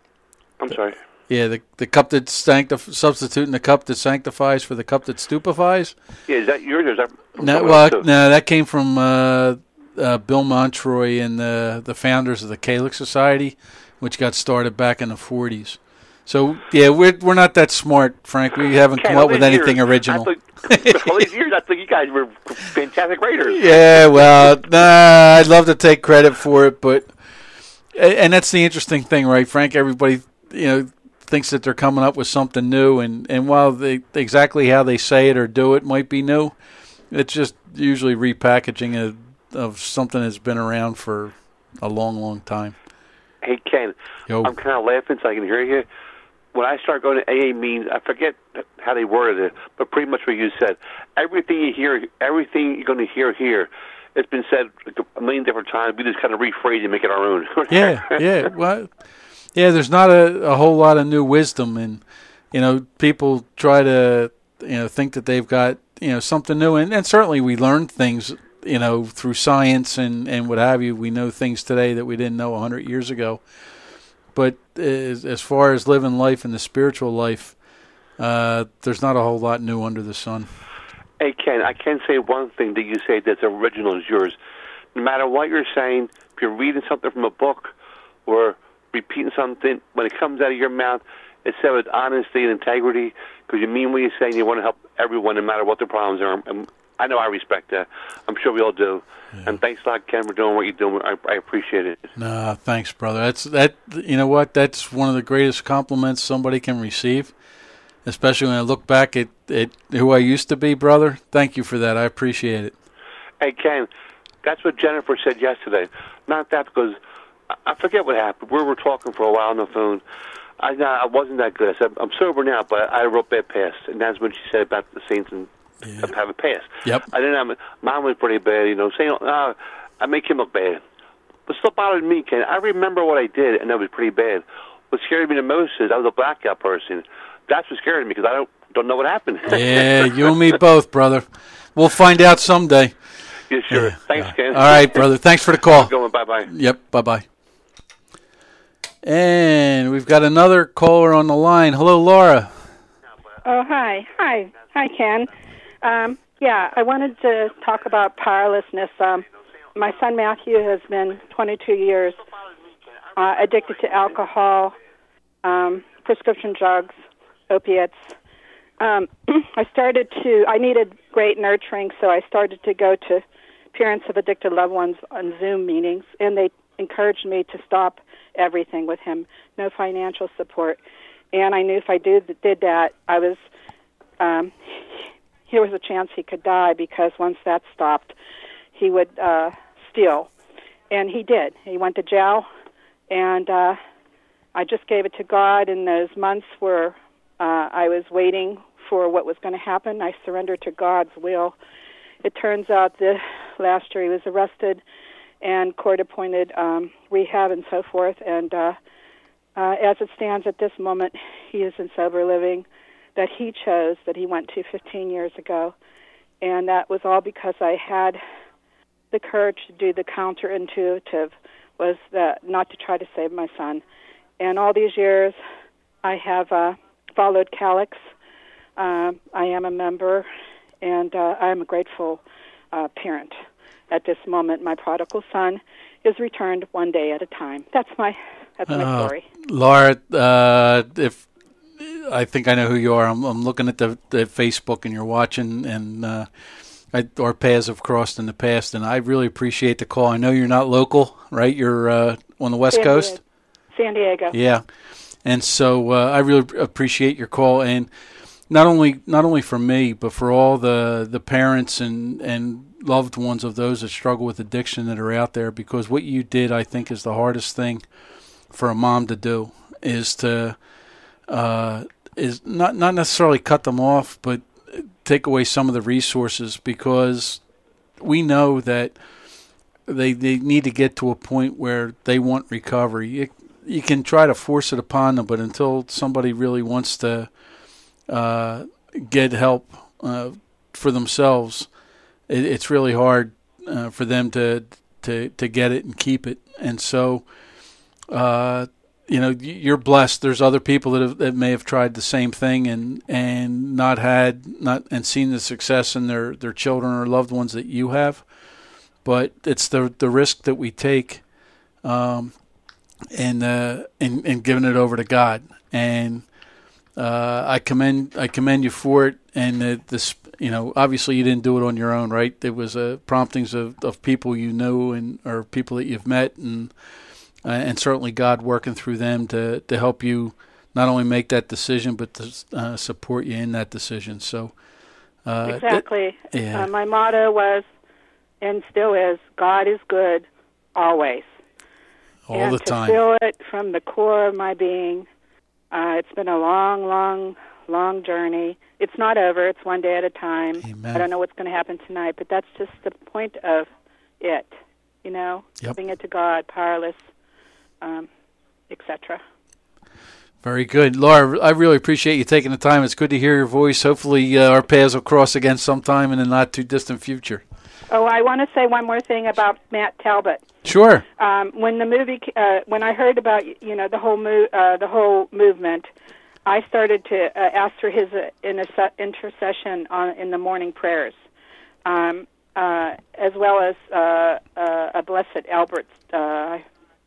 I'm sorry. Yeah, the the cup that sanctif- substituting the cup that sanctifies for the cup that stupefies. Yeah, is that yours or is that from No, well, no, that came from uh, uh, Bill Montroy and the the founders of the Catholic Society, which got started back in the forties. So yeah, we're we're not that smart, Frank. We haven't Ken, come up with anything years, original. I thought, all these years, I think you guys were fantastic writers. Yeah, well, nah, I'd love to take credit for it, but and that's the interesting thing, right, Frank? Everybody, you know, thinks that they're coming up with something new, and, and while they exactly how they say it or do it might be new, it's just usually repackaging of, of something that's been around for a long, long time. Hey, Ken, Yo. I'm kind of laughing so I can hear you. When I start going to A A meetings, I forget how they worded it, but pretty much what you said. Everything you hear, everything you're going to hear here, it's been said like a million different times. We just kind of rephrase it and make it our own. yeah, yeah. Well, yeah, there's not a, a whole lot of new wisdom, and you know, people try to you know think that they've got you know something new, and, and certainly we learn things you know through science and, and what have you. We know things today that we didn't know a hundred years ago. But as, as far as living life and the spiritual life, uh, there's not a whole lot new under the sun. Hey, Ken, I can say one thing that you say that's original is yours. No matter what you're saying, if you're reading something from a book or repeating something, when it comes out of your mouth, it's said with honesty and integrity because you mean what you're saying. You want to help everyone no matter what their problems are. And I know I respect that. I'm sure we all do. Yeah. And thanks a lot, Ken, for doing what you're doing. I, I appreciate it. Nah, thanks, brother. That's that. You know what? That's one of the greatest compliments somebody can receive, especially when I look back at, at who I used to be, brother. Thank you for that. I appreciate it. Hey, Ken, that's what Jennifer said yesterday. Not that because I, I forget what happened. We were talking for a while on the phone. I, I wasn't that good. I said, I'm sober now, but I wrote bad past. And that's what she said about the saints and yeah. have a past. Yep. I didn't have mine was pretty bad, you know, saying uh, I make him look bad. But still bothered me, Ken. I remember what I did, and that was pretty bad. What scared me the most is I was a blackout person. That's what scared me because I don't don't know what happened. Yeah, you and me both, brother. We'll find out someday. Yeah, sure. Yeah. Thanks, Ken. All right, brother. Thanks for the call. Going. Bye-bye. Yep, bye-bye. And we've got another caller on the line. Hello, Laura. Oh, hi. Hi. Hi, Ken. Um, yeah, I wanted to talk about powerlessness. Um, my son Matthew has been twenty-two years uh, addicted to alcohol, um, prescription drugs, opiates. Um, I started to, I needed great nurturing, so I started to go to parents of addicted loved ones on Zoom meetings, and they encouraged me to stop everything with him, no financial support. And I knew if I did, did that, I was, um, here was a chance he could die because once that stopped, he would uh, steal. And he did. He went to jail, and uh, I just gave it to God in those months where uh, I was waiting for what was going to happen. I surrendered to God's will. It turns out that last year he was arrested and court-appointed um, rehab and so forth. And uh, uh, as it stands at this moment, he is in sober living that he chose, that he went to fifteen years ago. And that was all because I had the courage to do the counterintuitive, was the, not to try to save my son. And all these years, I have uh, followed Calyx. Uh, I am a member, and uh, I am a grateful uh, parent. At this moment, my prodigal son is returned one day at a time. That's my that's my uh, story. Laura, uh, if I think I know who you are. I'm, I'm looking at the, the Facebook, and you're watching, and uh, I, our paths have crossed in the past, and I really appreciate the call. I know you're not local, right? You're uh, on the West San Coast? Diego. San Diego. Yeah. And so uh, I really appreciate your call, and not only not only for me, but for all the, the parents and, and loved ones of those that struggle with addiction that are out there, because what you did, I think, is the hardest thing for a mom to do, is to uh, is not not necessarily cut them off, but take away some of the resources, because we know that they they need to get to a point where they want recovery. You, you can try to force it upon them, but until somebody really wants to uh, get help uh, for themselves, it, it's really hard uh, for them to, to to get it and keep it. And so, uh, you know, you're blessed. There's other people that have, that may have tried the same thing and and not had not and seen the success in their, their children or loved ones that you have. But it's the the risk that we take, um, and uh, and and giving it over to God. And uh, I commend I commend you for it. And uh, this, you know, obviously you didn't do it on your own, right? There was uh, promptings of, of people you knew and or people that you've met, and uh, and certainly God working through them to, to help you not only make that decision, but to uh, support you in that decision. So uh, exactly. That, yeah. Uh, my motto was, and still is, God is good always. All and the time. To feel it from the core of my being, uh, it's been a long, long, long journey. It's not over. It's one day at a time. Amen. I don't know what's going to happen tonight, but that's just the point of it, you know, yep. giving it to God, powerless, um, et cetera. Very good. Laura, I really appreciate you taking the time. It's good to hear your voice. Hopefully uh, our paths will cross again sometime in the not-too-distant future. Oh, I want to say one more thing about Matt Talbot. Sure. Um, when the movie, uh, when I heard about you know the whole mo- uh, the whole movement, I started to uh, ask for his uh, intercession on in the morning prayers, um, uh, as well as uh, uh, a blessed Albert uh,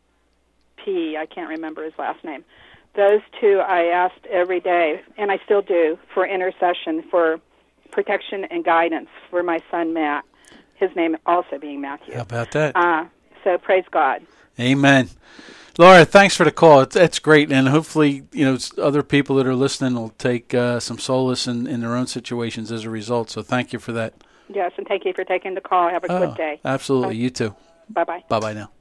P. I can't remember his last name. Those two I asked every day, and I still do, for intercession, for protection and guidance for my son Matt. His name also being Matthew. How about that? Uh, so praise God. Amen. Laura, thanks for the call. It's, it's great, and hopefully, you know, other people that are listening will take uh, some solace in, in their own situations as a result. So thank you for that. Yes, and thank you for taking the call. Have a oh, good day. Absolutely. Bye. You too. Bye-bye. Bye-bye now.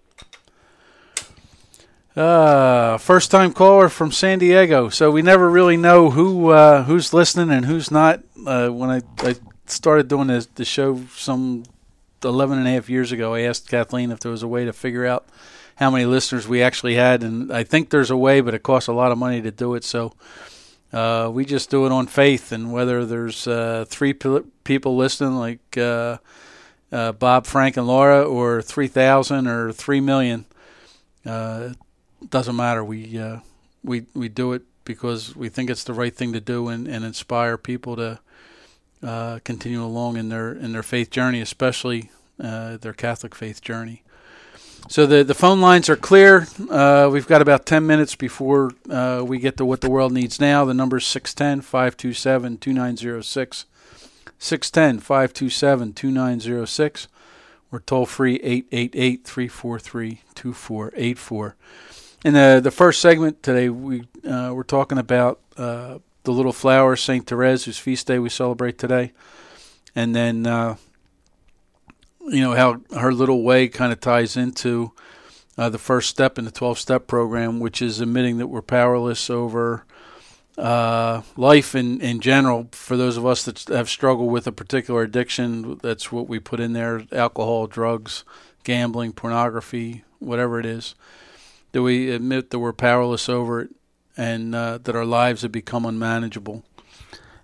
Uh, first-time caller from San Diego. So we never really know who uh, who's listening and who's not. Uh, when I, I started doing this, the show some eleven and a half years ago, I asked Kathleen if there was a way to figure out how many listeners we actually had, and I think there's a way, but it costs a lot of money to do it. So uh, we just do it on faith, and whether there's uh, three p- people listening, like uh, uh, Bob, Frank, and Laura, or three thousand or three million, uh, doesn't matter. We uh, we we do it because we think it's the right thing to do, and, and inspire people to uh, continue along in their in their faith journey, especially uh, their Catholic faith journey. So the the phone lines are clear. Uh, we've got about ten minutes before uh, we get to what the world needs now. The number is six one zero, five two seven, two nine zero six, six one zero, five two seven, two nine zero six. We're toll-free eight eight eight, three four three, two four eight four. In the, the first segment today, we, uh, we're talking about uh, the little flower, Saint Therese, whose feast day we celebrate today. And then, uh, you know, how her little way kind of ties into uh, the first step in the twelve-step program, which is admitting that we're powerless over uh, life in, in general. For those of us that have struggled with a particular addiction, that's what we put in there: alcohol, drugs, gambling, pornography, whatever it is. That we admit that we're powerless over it, and uh, that our lives have become unmanageable.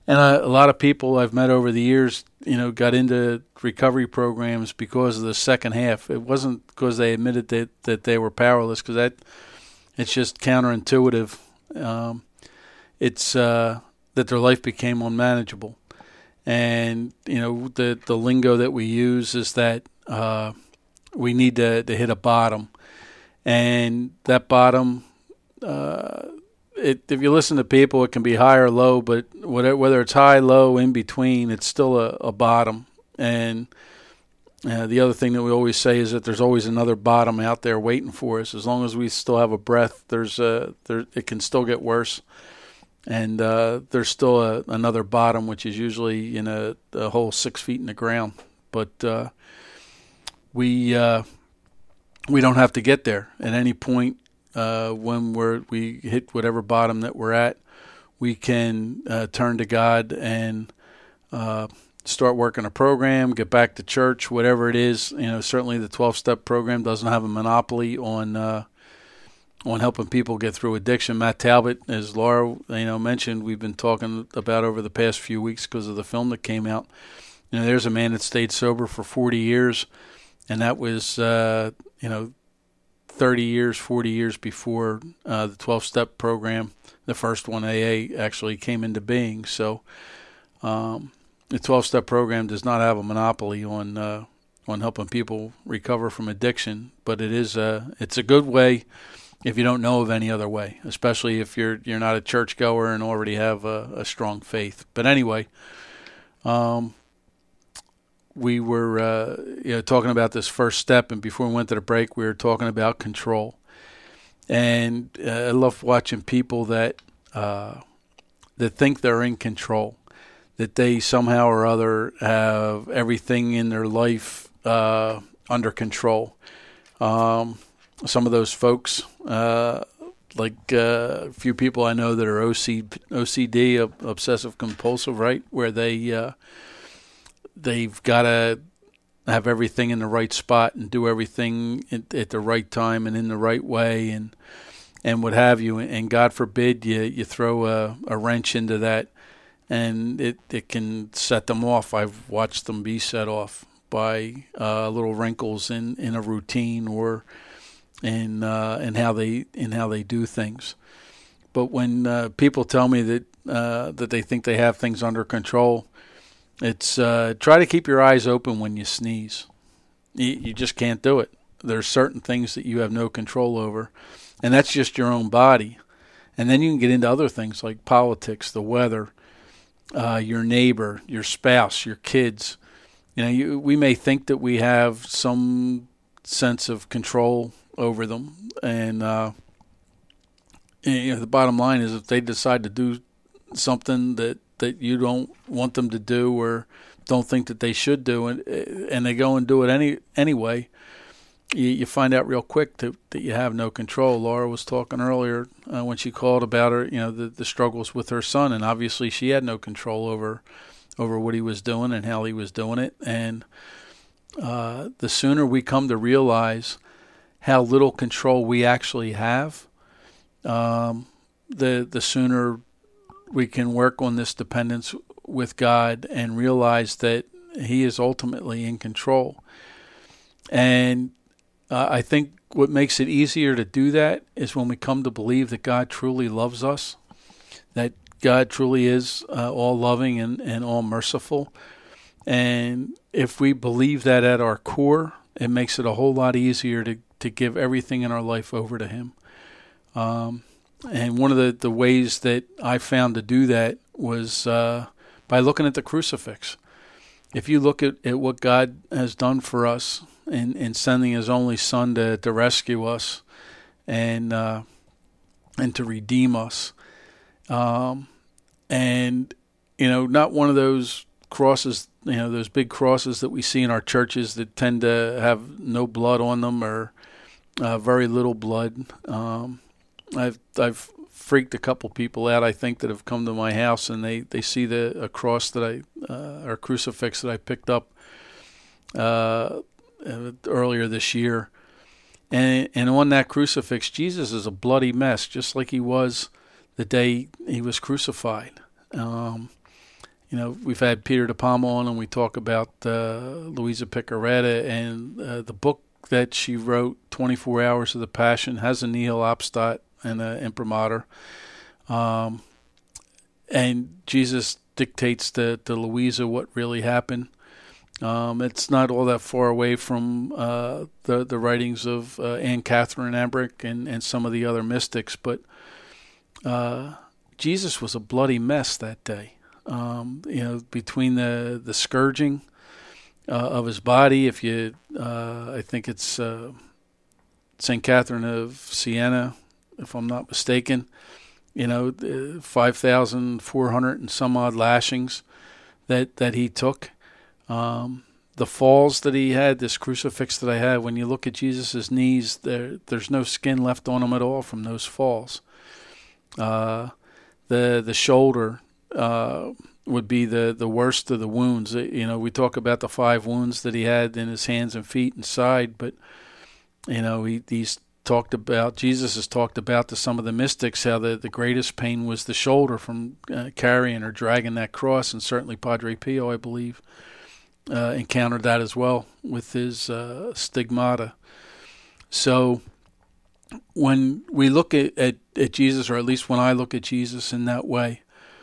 And a, a lot of people I've met over the years, you know, got into recovery programs because of the second half. It wasn't because they admitted that, that they were powerless, because that it's just counterintuitive. Um, it's uh, that their life became unmanageable. And, you know, the, the lingo that we use is that uh, we need to, to hit a bottom. And that bottom, uh, it, if you listen to people, it can be high or low, but whatever, whether it's high, low, in between, it's still a, a bottom. And uh, the other thing that we always say is that there's always another bottom out there waiting for us. As long as we still have a breath, there's a, there, it can still get worse. And uh, there's still a, another bottom, which is usually in a, a hole six feet in the ground. But uh, we uh, we don't have to get there at any point. Uh, when we're we hit whatever bottom that we're at, we can uh, turn to God and uh, start working a program, get back to church, whatever it is. You know, certainly the twelve-step program doesn't have a monopoly on. Uh, on helping people get through addiction. Matt Talbot, as Laura you know mentioned, we've been talking about over the past few weeks because of the film that came out. You know, there's a man that stayed sober for forty years, and that was uh, you know thirty years, forty years before uh, the twelve-step program, the first one, A A, actually came into being. So um, the twelve-step program does not have a monopoly on uh, on helping people recover from addiction, but it is a it's a good way. If you don't know of any other way, especially if you're you're not a churchgoer and already have a, a strong faith. But anyway, um, we were uh, you know talking about this first step, and before we went to the break, we were talking about control. And uh, I love watching people that uh, that think they're in control, that they somehow or other have everything in their life uh, under control. Um, Some of those folks, uh, like uh, a few people I know that are O C, O C D, obsessive compulsive, right, where they uh, they've got to have everything in the right spot and do everything at, at the right time and in the right way, and and what have you. And God forbid you you throw a, a wrench into that, and it it can set them off. I've watched them be set off by uh, little wrinkles in, in a routine or in uh, in how they in how they do things. But when uh, people tell me that uh, that they think they have things under control, it's uh, try to keep your eyes open when you sneeze. You, you just can't do it. There's certain things that you have no control over, and that's just your own body. And then you can get into other things like politics, the weather, uh, your neighbor, your spouse, your kids. You know, you, we may think that we have some sense of control over them, and, uh, and you know, the bottom line is if they decide to do something that, that you don't want them to do or don't think that they should do, and and they go and do it any anyway, you, you find out real quick that, that you have no control. Laura was talking earlier uh, when she called about her, you know, the, the struggles with her son, and obviously she had no control over over what he was doing and how he was doing it. And uh, the sooner we come to realize how little control we actually have, um, the the sooner we can work on this dependence with God and realize that He is ultimately in control. And uh, I think what makes it easier to do that is when we come to believe that God truly loves us, that God truly is uh, all loving and, and all merciful. And if we believe that at our core, it makes it a whole lot easier to, to give everything in our life over to Him. Um, and one of the, the ways that I found to do that was uh, by looking at the crucifix. If you look at, at what God has done for us in, in sending His only Son to, to rescue us and uh, and to redeem us, um, and you know, not one of those crosses, you know, those big crosses that we see in our churches that tend to have no blood on them or uh, very little blood. Um, I've I've freaked a couple people out, I think, that have come to my house and they, they see the a cross that I uh, or crucifix that I picked up uh, earlier this year, and and on that crucifix, Jesus is a bloody mess, just like He was the day He was crucified. Um, you know, we've had Peter De Palma on, and we talk about uh, Louisa Piccarreta, and uh, the book that she wrote, twenty-four hours of the Passion, has a nihil obstat and an imprimatur. Um, and Jesus dictates to, to Louisa what really happened. Um, it's not all that far away from uh, the the writings of uh, Anne Catherine Emmerich and, and some of the other mystics, but uh, Jesus was a bloody mess that day. Um, you know, between the the scourging uh, of his body, if you, uh, I think it's uh, Saint Catherine of Siena, if I'm not mistaken. You know, five thousand four hundred and some odd lashings that that he took. Um, the falls that he had, this crucifix that I had, when you look at Jesus' knees, there there's no skin left on them at all from those falls. Uh, the the shoulder uh, would be the, the worst of the wounds. You know, we talk about the five wounds that he had in his hands and feet and side, but, you know, he, he's talked about, Jesus has talked about to some of the mystics how the, the greatest pain was the shoulder from uh, carrying or dragging that cross, and certainly Padre Pio, I believe, Uh, encountered that as well with his uh, stigmata. So when we look at, at, at Jesus, or at least when I look at Jesus in that way,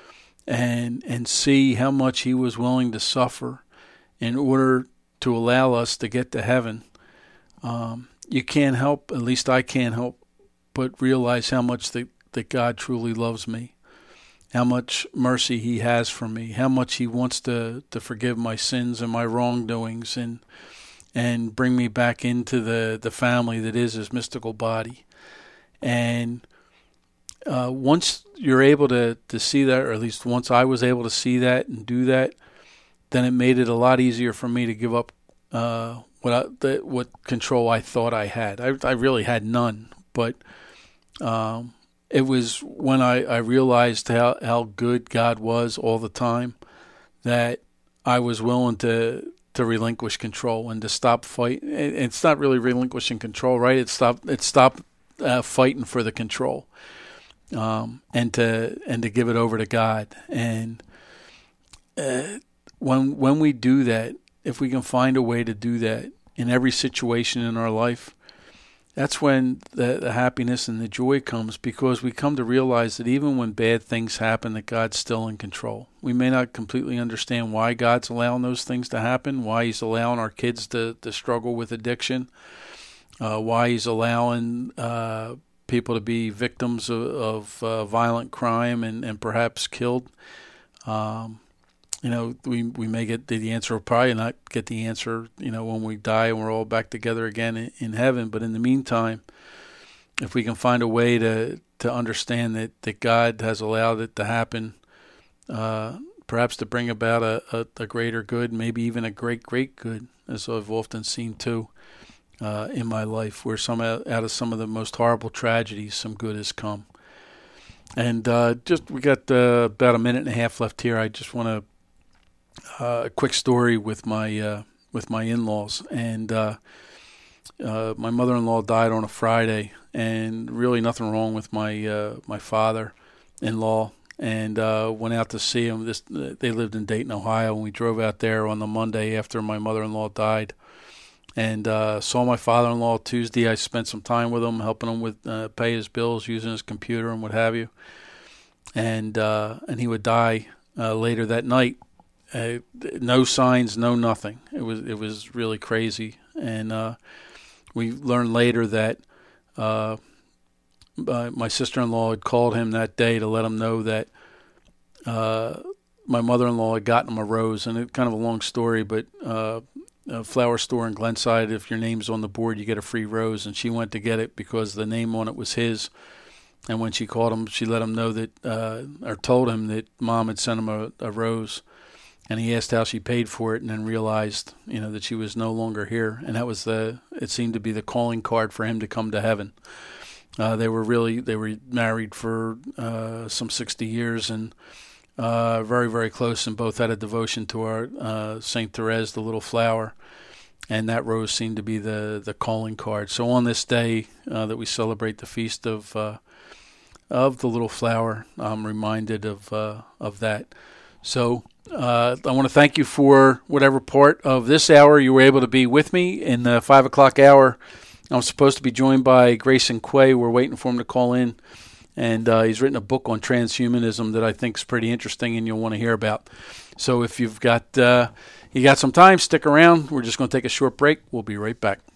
and and see how much he was willing to suffer in order to allow us to get to heaven, um, you can't help, at least I can't help, but realize how much that, that God truly loves me. How much mercy he has for me, how much he wants to, to forgive my sins and my wrongdoings and and bring me back into the, the family that is his mystical body. And uh, once you're able to, to see that, or at least once I was able to see that and do that, then it made it a lot easier for me to give up uh, what I, the, what control I thought I had. I, I really had none, but um, it was when I, I realized how, how good God was all the time that I was willing to to relinquish control and to stop fighting. It's not really relinquishing control, right? It's stop it's stop uh, fighting for the control, um, and to and to give it over to God. And uh, when when we do that, if we can find a way to do that in every situation in our life, that's when the, the happiness and the joy comes, because we come to realize that even when bad things happen, that God's still in control. We may not completely understand why God's allowing those things to happen, why he's allowing our kids to, to struggle with addiction, uh, why he's allowing uh, people to be victims of, of uh, violent crime and, and perhaps killed. Um, you know, we we may get the answer, or probably not get the answer, you know, when we die and we're all back together again in, in heaven. But in the meantime, if we can find a way to, to understand that, that God has allowed it to happen, uh, perhaps to bring about a, a, a greater good, maybe even a great, great good, as I've often seen too uh, in my life, where some out of some of the most horrible tragedies, some good has come. And uh, just we got uh, about a minute and a half left here. I just want to Uh, a quick story with my uh, with my in-laws, and uh, uh, my mother-in-law died on a Friday, and really nothing wrong with my uh, my father-in-law, and uh, went out to see him. This they lived in Dayton, Ohio, and we drove out there on the Monday after my mother-in-law died, and uh, saw my father-in-law Tuesday. I spent some time with him, helping him with uh, pay his bills, using his computer and what have you, and uh, and he would die uh, later that night. Uh, no signs, no nothing. It was it was really crazy, and uh, we learned later that uh, my sister-in-law had called him that day to let him know that uh, my mother-in-law had gotten him a rose. And it's kind of a long story, but uh, a flower store in Glenside, if your name's on the board, you get a free rose. And she went to get it because the name on it was his. And when she called him, she let him know that, uh, or told him that Mom had sent him a, a rose. And he asked how she paid for it, and then realized, you know, that she was no longer here. And that was the, it seemed to be the calling card for him to come to heaven. Uh, they were really, they were married for uh, some sixty years, and uh, very, very close, and both had a devotion to our uh, Saint Therese, the little flower. And that rose seemed to be the, the calling card. So on this day uh, that we celebrate the feast of uh, of the little flower, I'm reminded of uh, of that. So Uh, I want to thank you for whatever part of this hour you were able to be with me. In the five o'clock hour, I'm supposed to be joined by Grayson Quay. We're waiting for him to call in. And uh, he's written a book on transhumanism that I think is pretty interesting and you'll want to hear about. So if you've got, uh, you got some time, stick around. We're just going to take a short break. We'll be right back.